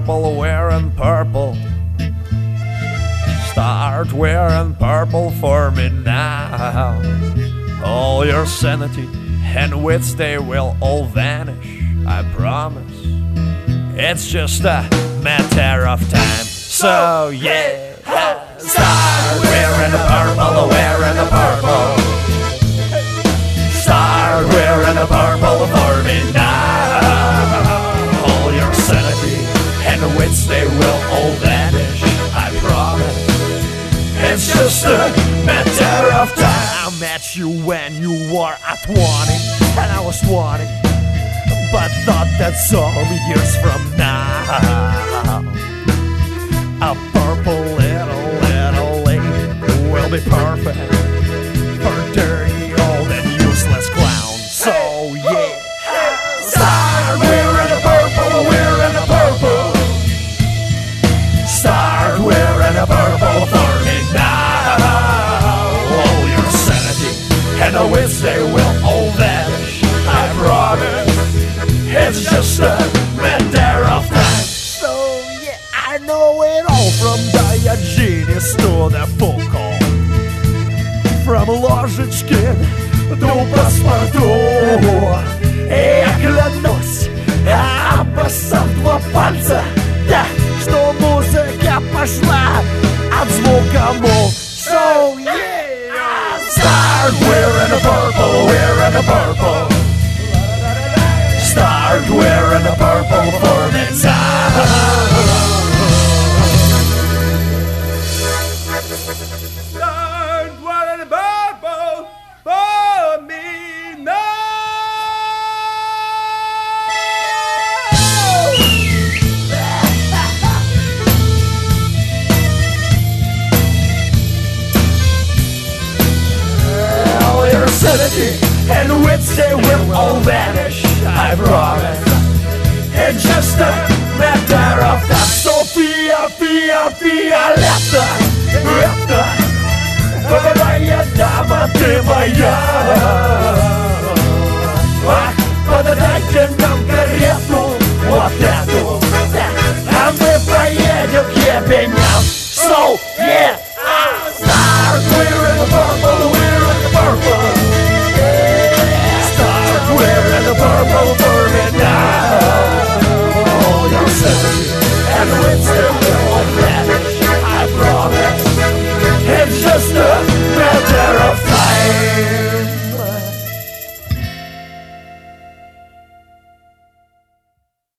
purple, wearing purple. Start wearing purple for me now. All your sanity and wits, they will all vanish, I promise. It's just a matter of time. So yeah, start wearing the purple, wearing the purple. Start wearing the purple for me now. All your sanity and wits, they will all vanish, I promise. It's just a matter of time. I met you when you were at 20 and I was 20, but thought that's all years from now. A purple little lady will be perfect for dirty old and useless clowns. So yeah, start wearing the purple, wearing the purple. Start wearing the purple for me now. All your sanity and the wits, they will all vanish, I promise. It's just a matter of time. So yeah, I know it all, from Diogenes to the Foucault, from ложечки до паспорту. Я клянусь, обоссав 2 пальца, да, что музыка пошла от звука мух. So yeah, start wearing the purple, wearing the purple. Start wearing the purple for me now. Start wearing the purple for me now. All your sanity and wits, they will all vanish, I promise. It's just a matter of time. София, Фия, лето, лето. Моя дама, ты моя. Ах, поддайте нам карету, вот эту, а мы поедем к ебеням. So, yeah.